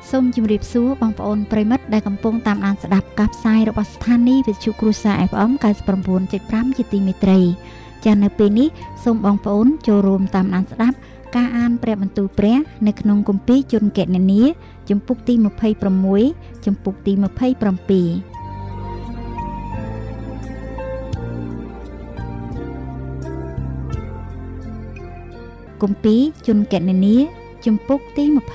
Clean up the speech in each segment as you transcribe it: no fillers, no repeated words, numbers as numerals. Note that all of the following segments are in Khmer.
សូមជម្រាបសួរបងប្អូនប្រិមិត្តដែលកំពុងតាមដានស្ដាប់ការផ្សាយរបស់ស្ថានីយ៍វិទ្យុគ្រួសារ FM 99.5 ជាទីមេត្រីចា៎នៅពេលនេះសូមបងប្អូនចូលរួមតាមដានស្ដាប់ការអានព្រះបន្ទូលព្រះនៅក្នុងគម្ពីរជនកណនីជំពូកទី26ជំពូកទី27គម្ពីរជនកណនីជំពូកទី26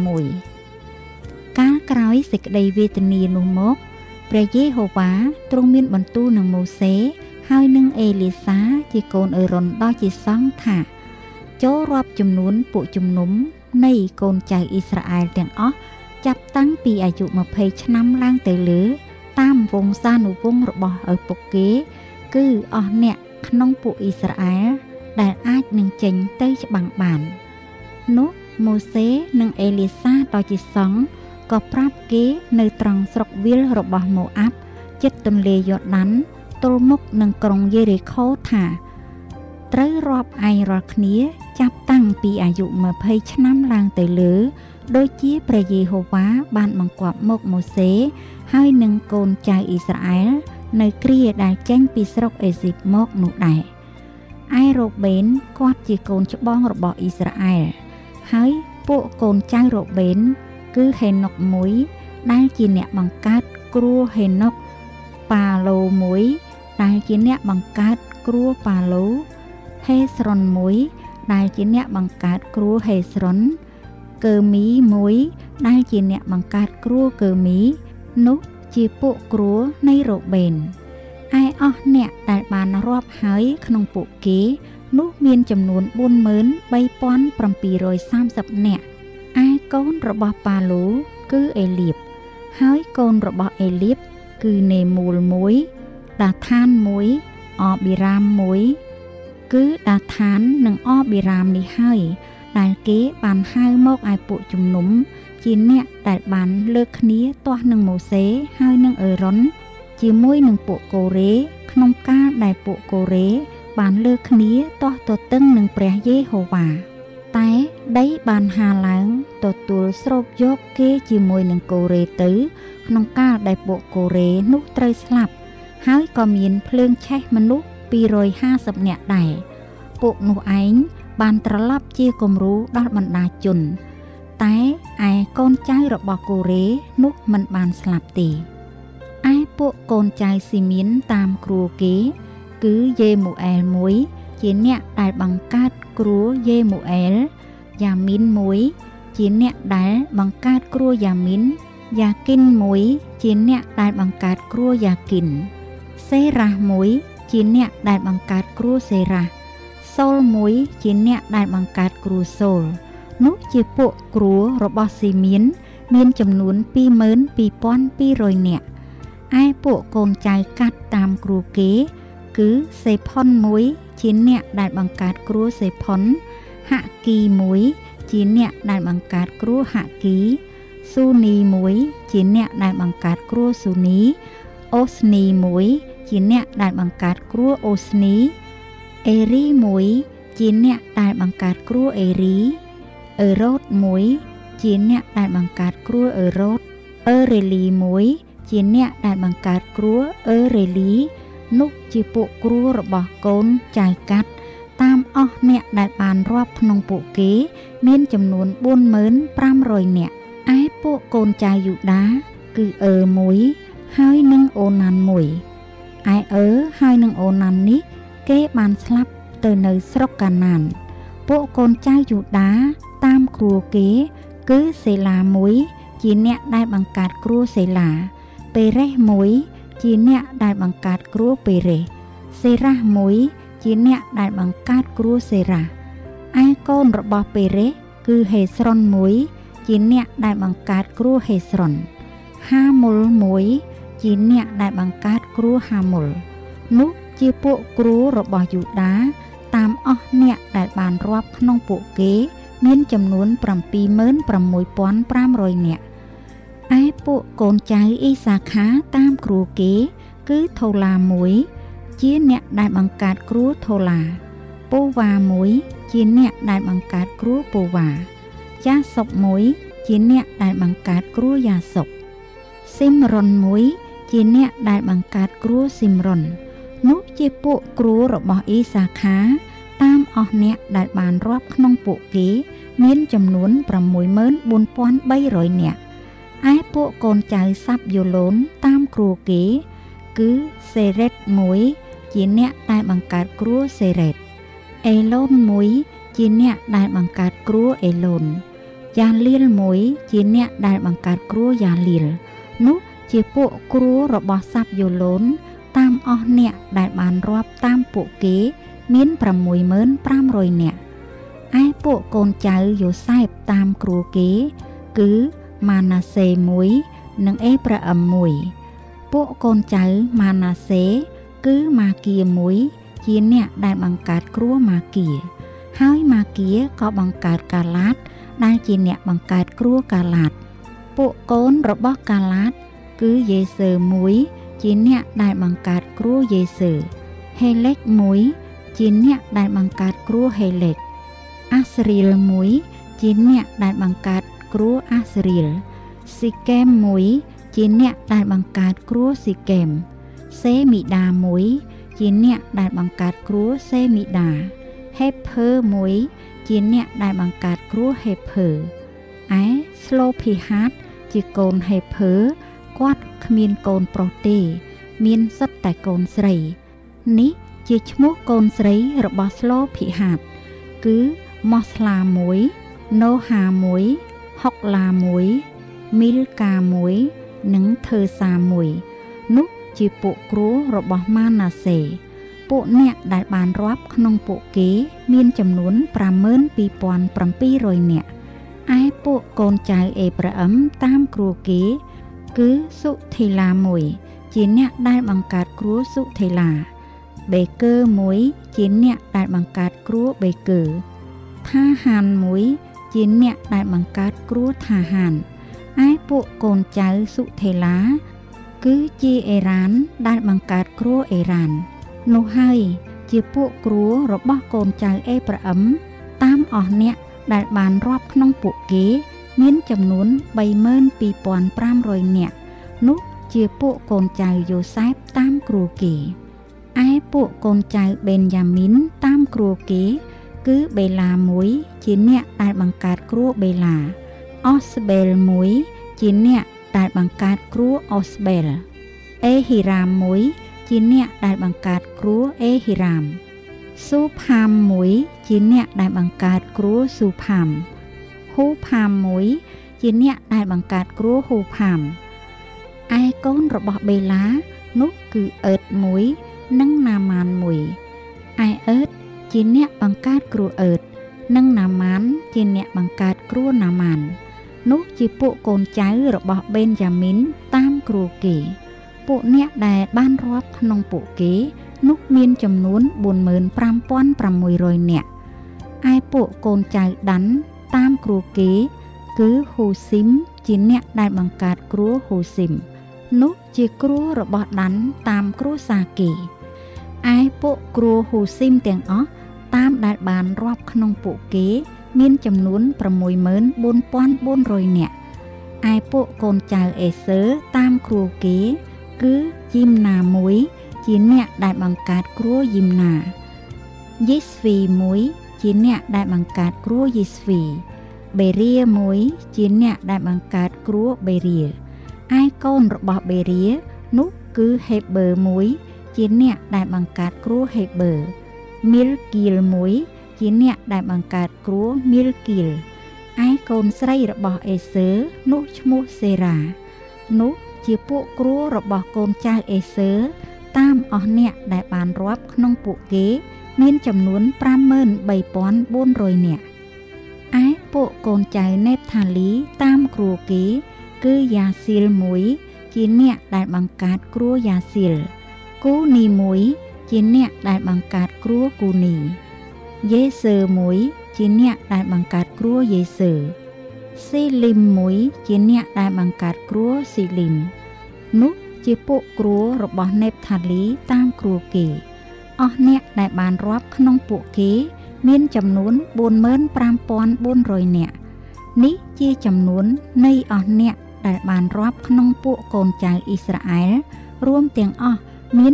កាលក្រោយសេចក្តីវេទនានោះមកព្រះយេហូវ៉ាទ្រង់មានបន្ទូលនឹងម៉ូសេហើយនឹងអេលីសាជាកូនអេរ៉ុនដ៏ជាសង្ឃថាចូលរាប់ចំនួនពួកជំនុំនៃកូនចៅអ៊ីស្រាអែលទាំងអស់ចាប់តាំងពីអាយុ20ឆ្នាំឡើងទៅលើតាមវង្សានុវង្សរបស់ឪពុកគេគឺអស់អ្នកក្នុងពួកអ៊ីស្រាអែលដែលអាចនឹងចេញទៅច្បាំងបាននោះម៉ូសេនិងអេលីសាដ៏ជាសង្ឃក៏ប្រាប់គេនៅត្រង់ស្រុកវាលរបស់ម៉ូអាប់ជិតទន្លេយ៉ូដានទល់មុខនឹងក្រុងយេរីខូថាត្រូវរាប់ឯងរាល់គ្នាចាប់តាំងពីអាយុ20ឆ្នាំឡើងទៅលើដូចជាព្រះយេហូវ៉ាបានបង្គាប់មកម៉ូសេហើយនឹងកូនចៅអ៊ីស្រាអែលនៅគ្រាដែលចេញពីស្រុកអេស៊ីបមកនោះដែរឯរ៉ូបេនគាត់ជាកូនច្បងរបស់អ៊ីស្រាអែលហើយពួកកូនចៅរ៉ូបេនគឺហេណុកមួយដែលជាអ្នកបង្កើតគ្រួហេណុកប៉ាឡូមួយដែលជាអ្នកបង្កើតគ្រួប៉ាឡូហេស្រុនមួយដែលជាអ្នកបង្កើតគ្រួហេស្រុនកើមីមួយដែលជាអ្នកបង្កើតគ្រួកើមីនោះជាពួកគ្រួនៃរ៉ូបេនឯអស់អ្នកដែលបានរាប់ហើយក្នុងពួកគេនោះមានចំនួន 43,730 នាក់ឯកូនរបស់ប៉ាឡូគឺអេលៀបហើយកូនរបស់អេលៀបគឺនេមូលមួយដាថានមួយអប៊ីរាមមួយគឺដាថាននិងអប៊ីរាមនេះហើយដែលគេបានហៅមកឯពួកជំនុំជាអ្នកដែលបានលើកគ្នាទាស់នឹងម៉ូសេហើយនឹងអេរ៉ុនជាមួយនឹងពួកកូរ៉េក្នុងកាលដែលពួកកូរ៉េបានលើកគ្នាទាស់ទទឹងនឹងព្រះយេហូវ៉ាតែដីបានហាឡើងទទួលស្រូបយកគេជាមួយនឹងកូរ៉េទៅក្នុងកាលដែលពួកកូរ៉េនោះត្រូវស្លាប់ហើយក៏មានភ្លើងឆេះមនុស្ស250នាក់ដែរពួកនោះឯងបានត្រឡប់ជាគំរូដល់បណ្ដាជនតែឯកូនចៅរបស់កូរ៉េនោះមិនបានស្លាប់ទេឯពួកកូនចៅស៊ីមៀនតាមគ្រួគេគឺយេមូអែលមួយជាអ្នកដែលបង្កើតគ្រួយេមូអែលយ៉ាមីនមួយជាអ្នកដែលបង្កើតគ្រួយ៉ាមីនយ៉ាគិនមួយជាអ្នកដែលបង្កើតគ្រួយ៉ាគិនសេរ៉ាស់មួយជាអ្នកដែលបង្កើតគ្រួសេរ៉ាស់សូលមួយជាអ្នកដែលបង្កើតគ្រួសូលនោះជាពួកគ្រួរបស់ស៊ីមៀនមានចំនួន 22,200 នាក់ឯពួកកូនចៅកាត់តាមគ្រួគេគឺសេផុនមួយជាអ្នកដែលបង្កើតគ្រួសេផុនហាគីមួយជាអ្នកដែលបង្កើតគ្រួហាគីស៊ូនីមួយជាអ្នកដែលបង្កើតគ្រួស៊ូនីអូស្នីមួយជាអ្នកដែលបង្កើតគ្រួអូស្នីអេរីមួយជាអ្នកដែលបង្កើតគ្រួអេរីអឺរ៉ូតមួយជាអ្នកដែលបង្កើតគ្រួអឺរ៉ូតអឺរេលីមួយជាអ្នកដែលបង្កើតគ្រួអឺរេលីនោះជាពួកគ្រួរបស់កូនចៅកាត់តាមអស់អ្នកដែលបានរាប់ក្នុងពួកគេមានចំនួន 45,000 នាក់ឯពួកកូនចៅយូដាគឺអឺមួយហើយនឹងអូណានមួយឯអឺហើយនឹងអូណាននេះគេបានស្លាប់ទៅនៅស្រុកកាណានពួកកូនចៅយូដាតាមគ្រួគេគឺសេឡាមួយជាអ្នកដែលបង្កើតគ្រួសេឡាពេរេសមួយជាអ្នកដែលបង្កើតគ្រួពេរេសសេរ៉ាស់មួយជាអ្នកដែលបង្កើតគ្រួសេរ៉ាស់ឯកូនរបស់ពេរេសគឺហេស្រុនមួយជាអ្នកដែលបង្កើតគ្រួហេស្រុនហាមុលមួយជាអ្នកដែលបង្កើតគ្រួហាមុលនោះជាពួកគ្រួរបស់យូដាតាមអស់អ្នកដែលបានរាប់ក្នុងពួកគេមានចំនួន 76,500 នាក់ឯពួកកូនចៅអ៊ីសាខាតាមគ្រួគេគឺថូឡាមួយជាអ្នកដែលបង្កើតគ្រួថូឡាពូវ៉ាមួយជាអ្នកដែលបង្កើតគ្រួពូវ៉ាចាសុបមួយជាអ្នកដែលបង្កើតគ្រួយ៉ាសុកស៊ីមរុនមួយជាអ្នកដែលបង្កើតគ្រួស៊ីមរុននោះជាពួកគ្រូរបស់អ៊ីសាខាតាមអស់អ្នកដែលបានរាប់ក្នុងពួកគេមានចំនួន 64,300 នាក់ឯពួកកូនចៅសាប់យូឡូនតាមគ្រួគេគឺសេរ៉េតមួយជាអ្នកដែលបង្កើតគ្រួសេរ៉េតអេឡូនមួយជាអ្នកដែលបង្កើតគ្រួអេឡូនយ៉ាលីលមួយជាអ្នកដែលបង្កើតគ្រួយ៉ាលីលនោះជាពួកគ្រួរបស់សាប់យូឡូនតាមអស់អ្នកដែលបានរាប់តាមពួកគេមាន 65,000 នាក់ឯពួកកូនចៅយូសែបតាមគ្រួគេគឺម៉ាណាសេមួយនិងអេប្រាអឹមមួយពួកកូនចៅម៉ាណាសេគឺម៉ាគៀមួយជាអ្នកដែលបង្កើតគ្រួម៉ាគៀហើយម៉ាគៀក៏បង្កើតកាឡាតដែលជាអ្នកបង្កើតគ្រួកាឡាតពួកកូនរបស់កាឡាតគឺយេសឺមួយជាអ្នកដែលបង្កើតគ្រួយេសឺហេលេកមួយជាអ្នកដែលបង្កើតគ្រួហេលេកអាស្រីលមួយជាអ្នកដែលបង្កើតគ្រួអាស្រីលស៊ីកេមមួយជាអ្នកដែលបង្កើតគ្រួស៊ីកេមសេមីដាមួយជាអ្នកដែលបង្កើតគ្រួសេមីដាហេភើមួយជាអ្នកដែលបង្កើតគ្រួហេភើឯស្លូភីហាតជាកូនហេភើគាត់គ្មានកូនប្រុសទេមានសុទ្ធតែកូនស្រីនេះជាឈ្មោះកូនស្រីរបស់ស្លូភីហាតគឺម៉ូស្លាមួយណូហាមួយហុកឡាមួយមីលកាមួយនិងធើសាមួយនោះជាពួកគ្រូរបស់ម៉ាណាសេពួកអ្នកដែលបានរាប់ក្នុងពួកគេមានចំនួន 52,700 នាក់ឯពួកកូនចៅអេប្រាអឹមតាមគ្រួគេគឺសុថេឡាមួយជាអ្នកដែលបង្កើតគ្រួសុថេឡាបេកើមួយជាអ្នកដែលបង្កើតគ្រួបេកើថាហានមួយជាអ្នកដែលបង្កើតគ្រួថាហានឯពួកកូនចៅសុថេឡាគឺជាអេរ៉ានដែលបង្កើតគ្រួអេរ៉ាននោះហើយជាពួកគ្រួរបស់កូនចៅអេប្រាអឹមតាមអស់អ្នកដែលបានរាប់ក្នុងពួកគេមានចំនួន 32,500 នាក់នោះជាពួកកូនចៅយូសែបតាមគ្រួគេឯពួកកូនចៅបេនយ៉ាមីនតាមគ្រួគេគឺបេឡាមួយជាអ្នកដែលបង្កើតគ្រួបេឡាអូសបេលមួយជាអ្នកដែលបង្កើតគ្រួអូសបេលអេហ៊ីរ៉ាមមួយជាអ្នកដែលបង្កើតគ្រួអេហ៊ីរ៉ាមស៊ូផាមមួយជាអ្នកដែលបង្កើតគ្រួស៊ូផាមហ៊ូផាមមួយជាអ្នកដែលបង្កើតគ្រួហ៊ូផាមឯកូនរបស់បេឡានោះគឺអឺតមួយនិងណាម៉ានមួយឯអឺតជាអ្នកបង្កើតគ្រួអឺតនិងណាម៉ានជាអ្នកបង្កើតគ្រួណាម៉ាននោះជាពួកកូនចៅរបស់បេនយ៉ាមីនតាមគ្រួគេពួកអ្នកដែលបានរាប់ក្នុងពួកគេនោះមានចំនួន 45,600 នាក់ឯពួកកូនចៅដាន់តាមគ្រួគេគឺហ៊ូស៊ីមជាអ្នកដែលបង្កើតគ្រួហ៊ូស៊ីមនោះជាគ្រួរបស់ដាន់តាមគ្រួសារគេឯពួកគ្រួហ៊ូស៊ីមទាំងអស់តាមដែលបានរាប់ក្នុងពួកគេមានចំនួន 64,400 នាក់ឯពួកកូនចៅអេសឺតាមគ្រួគេគឺយីមណាមួយជាអ្នកដែលបង្កើតគ្រួយីមណាយីស្វីមួយជាអ្នកដែលបង្កើតគ្រួយីស្វីបេរៀមួយជាអ្នកដែលបង្កើតគ្រួបេរៀឯកូនរបស់បេរៀនោះគឺហេបឺមួយជាអ្នកដែលបង្កើតគ្រួហេបឺមីលគីលមួយជាអ្នកដែលបង្កើតគ្រួមីលគីលឯកូនស្រីរបស់អេសឺនោះឈ្មោះសេរ៉ានោះជាពួកគ្រួរបស់កូនចៅអេសឺតាមអស់អ្នកដែលបានរាប់ក្នុងពួកគេមានចំនួន 53,400 នាក់ឯពួកកូនចៅណេបថាលីតាមគ្រួគេគឺយ៉ាស៊ីលមួយជាអ្នកដែលបង្កើតគ្រួយ៉ាស៊ីលគូនីមួយជាអ្នកដែលបង្កើតគ្រួគូនីយេសឺមួយជាអ្នកដែលបង្កើតគ្រួយេសឺស៊ីលីមមួយជាអ្នកដែលបង្កើតគ្រួស៊ីលីមនោះជាពួកគ្រួរបស់ណេបថាលីតាមគ្រួគេអស់អ្នកដែលបានរាប់ក្នុងពួកគេមានចំនួន 45,400 នាក់នេះជាចំនួននៃអស់អ្នកដែលបានរាប់ក្នុងពួកកូនចៅអ៊ីស្រាអែលរួមទាំងអស់មាន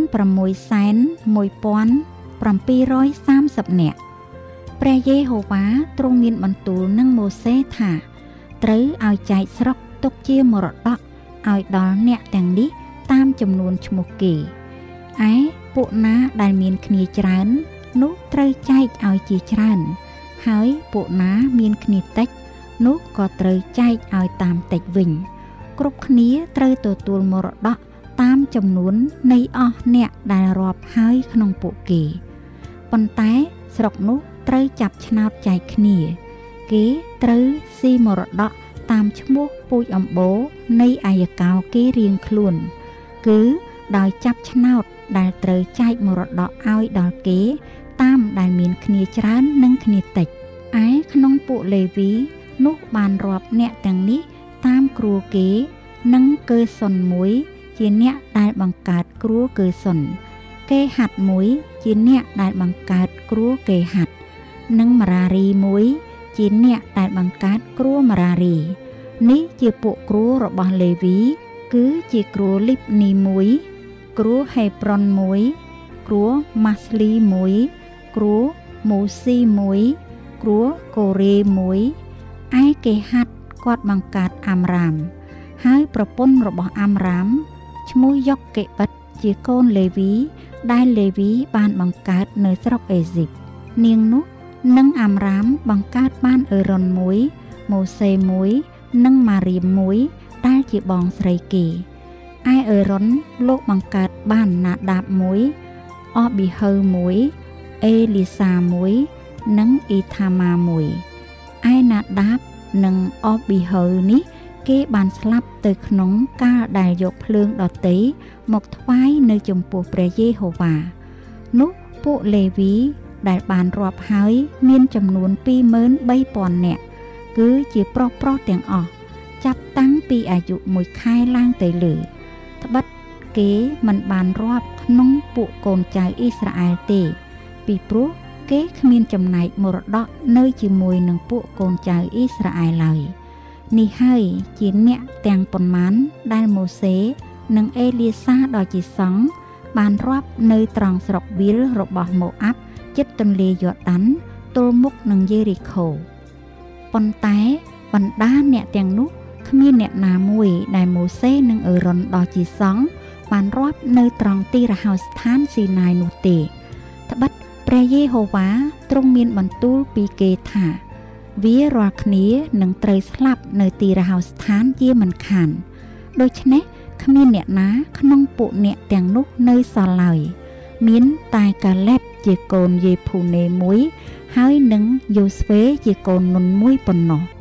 61730 នាក់ព្រះយេហូវ៉ាទ្រង់មានបន្ទូលនឹងម៉ូសេថាត្រូវឲ្យចែកស្រុកទុកជាមរតកឲ្យដល់អ្នកទាំងនេះតាមចំនួនឈ្មោះគេឯពួកណាដែលមានគ្នាច្រើននោះត្រូវចែកឲ្យជាច្រើនហើយពួកណាមានគ្នាតិចនោះក៏ត្រូវចែកឲ្យតាមតិចវិញគ្រប់គ្នាត្រូវទទួលមរតកតាមចំនួននៃអស់អ្នកដែលរាប់ហើយក្នុងពួកគេប៉ុន្តែស្រុកនោះត្រូវចាប់ឆ្នោតចែកគ្នាគេត្រូវស៊ីមរតកតាមឈ្មោះពូជអម្បូរនៃអាយកោគេរៀងខ្លួនគឺដោយចាប់ឆ្នោតដែលត្រូវចែកមរតកឲ្យដល់គេតាមដែលមានគ្នាច្រើននិងគ្នាតិចឯក្នុងពួកលេវីនោះបានរាប់អ្នកទាំងនេះតាមគ្រួគេនិងកើសុនមួយជាអ្នកដែលបង្កើតគ្រួកើសុនគេហាត់មួយជាអ្នកដែលបង្កើតគ្រួគេហាត់និងមរារីមួយជាអ្នកដែលបង្កើតគ្រួមរារីនេះជាពួកគ្រួរបស់លេវីគឺជាគ្រួលីបនីមួយគ្រួហេប្រុនមួយគ្រួម៉ាស្លីមួយគ្រួម៉ូស៊ីមួយគ្រួកូរ៉េមួយឯគេហាត់គាត់បង្កើតអាំរ៉ាមហើយប្រពន្ធរបស់អាំរ៉ាមឈ្មោះយ៉ុកកេបិតជាកូនលេវីដែលលេវីបានបង្កើតនៅស្រុកអេស៊ីបនាងនោះនិងអាំរ៉ាមបង្កើតបានអេរ៉ុនមួយម៉ូសេមួយនិងម៉ារៀមមួយដែលជាបងស្រីគេឯអេរ៉ុនលោកបង្កើតបានណាដាបមួយអប៊ីហើមួយអេលីសាមួយនិងអ៊ីថាម៉ាមួយឯណាដាបនិងអប៊ីហើនេះគេបានស្លាប់ទៅក្នុងកាលដែលយកភ្លើងដទៃមកថ្វាយនៅចំពោះព្រះយេហូវ៉ានោះពួកលេវីដែលបានរាប់ហើយមានចំនួន 23,000 នាក់គឺជាប្រុសទាំងអស់ចាប់តាំងពីអាយុ1ខែឡើងទៅលើត្បិតគេមិនបានរាប់ក្នុងពួកកូនចៅអ៊ីស្រាអែលទេពីព្រោះគេគ្មានចំណែកមរតកនៅជាមួយនឹងពួកកូនចៅអ៊ីស្រាអែលឡើយនេះហើយជាអ្នកទាំងប៉ុន្មានដែលម៉ូសេនិងអេលីសាដ៏ជាសង្ឃបានរាប់នៅត្រង់ស្រុកវីលរបស់ម៉ូអាប់ជិតទន្លេយ៉ូដានទល់មុខនឹងយេរីខូប៉ុន្តែបណ្ដាអ្នកទាំងនោះគ្មានអ្នកណាមួយដែលម៉ូសេនិងអេរ៉ុនដ៏ជាសង្ឃបានរាប់នៅត្រង់ទីរហោស្ថានស៊ីណាយនោះទេត្បិតព្រះយេហូវ៉ាទ្រង់មានបន្ទូលពីគេថាវារាល់គ្នានឹងត្រូវស្លាប់នៅទីរហោស្ថានជាមិនខានដូច្នេះគ្មានអ្នកណាក្នុងពួកអ្នកទាំងនោះនៅសល់ឡើយមានតែកាឡេបជាកូនយេភូណេមួយហើយនឹងយូស្វេជាកូននុនមួយប៉ុណ្ណោះ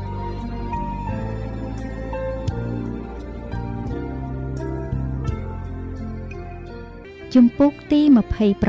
ជំពូកទី27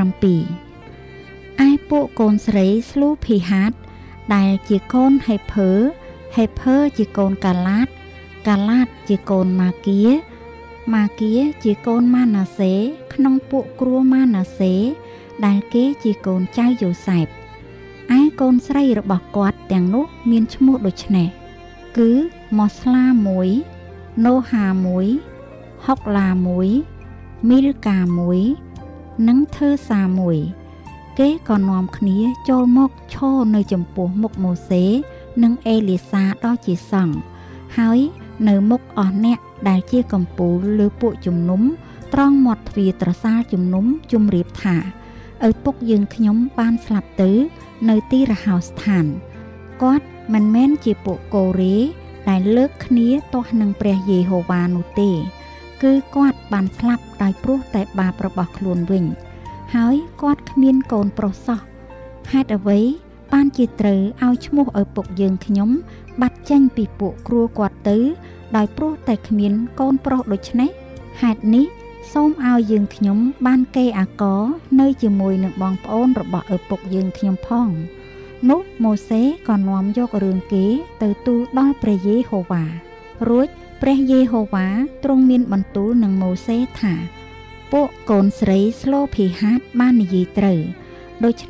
ឯពួកកូនស្រីស្លូភីហាតដែលជាកូនហេភើជាកូនកាឡាតជាកូនម៉ាគៀជាកូនម៉ាណាសេក្នុងពួកគ្រួម៉ាណាសេដែលគេជាកូនចៅយូសែបឯកូនស្រីរបស់គាត់ទាំងនោះមានឈ្មោះដូចនេះគឺម៉ូស្លាមួយណូហាមួយហុកឡាមួយមីលកាមួយនិងធើសាមួយគេក៏នាំគ្នាចូលមកឈរនៅចំពោះមុខម៉ូសេនិងអេលីសាដ៏ជាសង្ឃហើយនៅមុខអស់អ្នកដែលជាកំពូលលើពួកជំនុំត្រង់មាត់ទ្វារត្រសាលជំនុំជម្រាបថាឪពុកយើងខ្ញុំបានស្លាប់ទៅនៅទីរហោស្ថានគាត់មិនមែនជាពួកកូរ៉េដែលលើកគ្នាទាស់នឹងព្រះយេហូវ៉ានោះទេគឺគាត់បានស្លាប់ដោយព្រោះតែបាបរបស់ខ្លួនវិញហើយគាត់គ្មានកូនប្រុសសោះហេតុអ្វីបានជាត្រូវឲ្យឈ្មោះឪពុកយើងខ្ញុំបាត់ចេញពីពួកគ្រួគាត់ទៅដោយព្រោះតែគ្មានកូនប្រុសដូច្នេះហេតុនេះសូមឲ្យយើងខ្ញុំបានកេរអាករនៅជាមួយនឹងបងប្អូនរបស់ឪពុកយើងខ្ញុំផងនោះម៉ូសេក៏នាំយករឿងគេទៅទូលដល់ព្រះយេហូវ៉ារួចព្រះយេហូវ៉ាទ្រង់មានបន្ទូលនឹងម៉ូសេថាពួកកូនស្រីស្លូភីហាតបាននិយាយត្រូវដូច្នេះ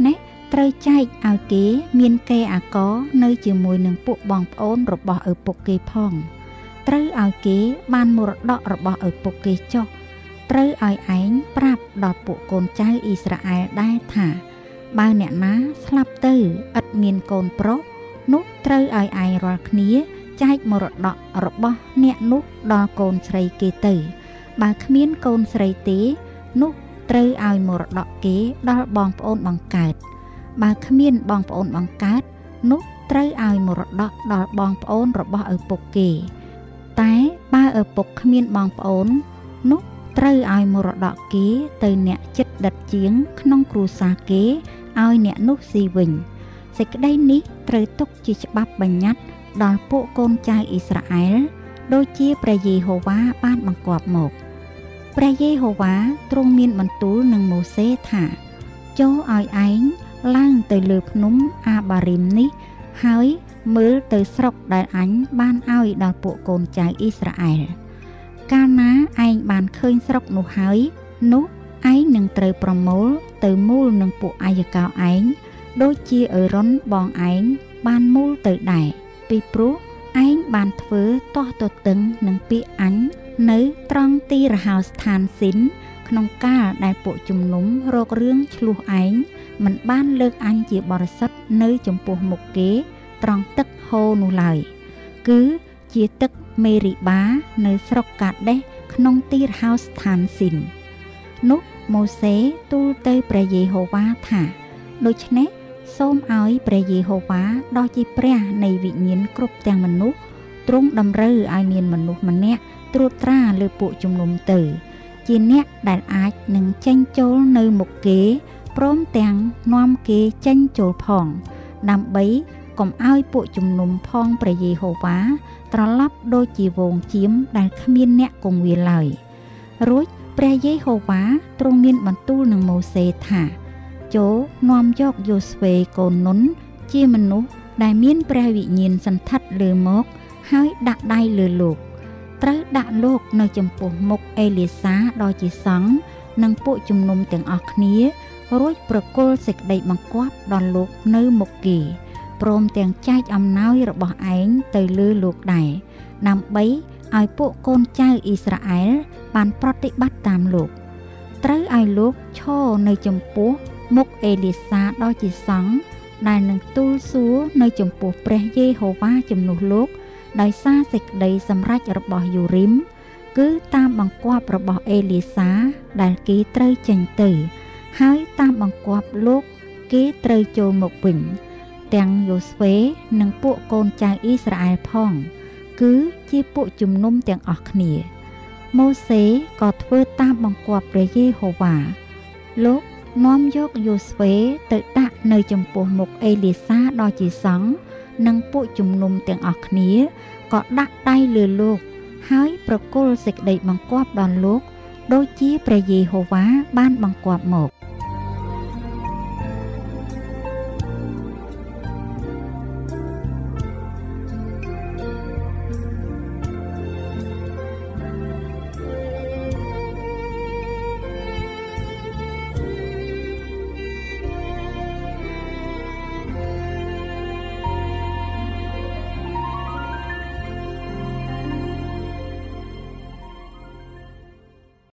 ត្រូវចែកឲ្យគេមានគេអាករនៅជាមួយនឹងពួកបងប្អូនរបស់ឪពុកគេផងត្រូវឲ្យគេបានមរតករបស់ឪពុកគេចុះត្រូវឲ្យឯងប្រាប់ដល់ពួកកូនចៅអ៊ីស្រាអែលដែរថាបើអ្នកណាស្លាប់ទៅឥតមានកូនប្រុសនោះត្រូវឲ្យឯងរាល់គ្នាចែកមរតករបស់អ្នកនោះដល់កូនស្រីគេទៅបើគ្មានកូនស្រីទេនោះត្រូវឲ្យមរតកគេដល់បងប្អូនបង្កើតបើគ្មានបងប្អូនបង្កើតនោះត្រូវឲ្យមរតកដល់បងប្អូនរបស់ឪពុកគេតែបើឪពុកគ្មានបងប្អូននោះត្រូវឲ្យមរតកគេទៅអ្នកជិតដិតជាងក្នុងគ្រួសារគេឲ្យអ្នកនោះស៊ីវិញសេចក្តីនេះត្រូវទុកជាច្បាប់បញ្ញត្តិដល់ពួកកូនចៅអ៊ីស្រាអែលដូចជាព្រះយេហូវ៉ាបានបង្គាប់មកព្រះយេហូវ៉ាទ្រង់មានបន្ទូលនឹងម៉ូសេថាចូលឲ្យឯងឡើងទៅលើភ្នំអាបារីមនេះហើយមើលទៅស្រុកដែលអញបានឲ្យដល់ពួកកូនចៅអ៊ីស្រាអែលកាលណាឯងបានឃើញស្រុកនោះហើយនោះឯងនឹងត្រូវប្រមូលទៅមូលនឹងពួកអាយកោឯងដូចជាអេរ៉ុនបងឯងបានមូលទៅដែរពីព្រោះឯងបានធ្វើទាស់ទទឹងនឹងពាក្យអញនៅត្រង់ទីរហោស្ថានស៊ីនក្នុងកាលដែលពួកជំនុំរករឿងឆ្លោះឯងមិនបានលើកអញជាបរិសុទ្ធនៅចំពោះមុខគេត្រង់ទឹកហូរនោះឡើយគឺជាទឹកមេរីបានៅស្រុកកាដេសក្នុងទីរហោស្ថានស៊ីននោះម៉ូសេទូលទៅព្រះយេហូវ៉ាថាដូច្នេះសូមឲ្យព្រះយេហូវ៉ាដ៏ជាព្រះនៃវិញ្ញាណគ្រប់ទាំងមនុស្សទ្រង់តម្រូវឲ្យមានមនុស្សម្នាក់ត្រួតត្រាលើពួកជំនុំទៅជាអ្នកដែលអាចនឹងចេញចូលនៅមុខគេព្រមទាំងនាំគេចេញចូលផងដើម្បីកុំឲ្យពួកជំនុំផងព្រះយេហូវ៉ាត្រឡប់ដូចជាវងជៀមដែលគ្មានអ្នកគង្វាលឡើយរួចព្រះយេហូវ៉ាទ្រង់មានបន្ទូលនឹងម៉ូសេថាចូលនាំយកយូស្វេកូននុនជាមនុស្សដែលមានព្រះវិញ្ញាណសន្ធិដ្ឋលើមកហើយដាក់ដៃលើលោកត្រូវដាក់លោកនៅចំពោះមុខអេលីសាដ៏ជាសង្ឃនិងពួកជំនុំទាំងអស់គ្នារួចប្រគល់សេចក្តីបង្គាប់ដល់លោកនៅមុខគេព្រមទាំងចែកអំណោយរបស់ឯងទៅលើលោកដែរដើម្បីឲ្យពួកកូនចៅអ៊ីស្រាអែលបានប្រតិបត្តិតាមលោកត្រូវឲ្យលោកឈរនៅចំពោះមុខអេលីសាដ៏ជាសង្ឃដែលនឹងទូលសួរនៅចំពោះព្រះយេហូវ៉ាជំនួសលោកដោយសារសេចក្តីសម្រេចរបស់យូរីមគឺតាមបង្គាប់របស់អេលីសាដែលគេត្រូវចេញទៅហើយតាមបង្គាប់លោកគេត្រូវចូលមកវិញទាំងយូស្វេនិងពួកកូនចៅអ៊ីស្រាអែលផងគឺជាពួកជំនុំទាំងអស់គ្នាម៉ូសេក៏ធ្វើតាមបង្គាប់ព្រះយេហូវ៉ាលោកនាំយកយូស្វេទៅដាក់នៅចំពោះមុខអេលីសាដ៏ជាសង្ឃនិងពួកជំនុំទាំងអស់គ្នាក៏ដាក់ដៃលើលោកហើយប្រគល់សេចក្តីបង្គាប់ដល់លោកដូចជាព្រះយេហូវ៉ាបានបង្គាប់មក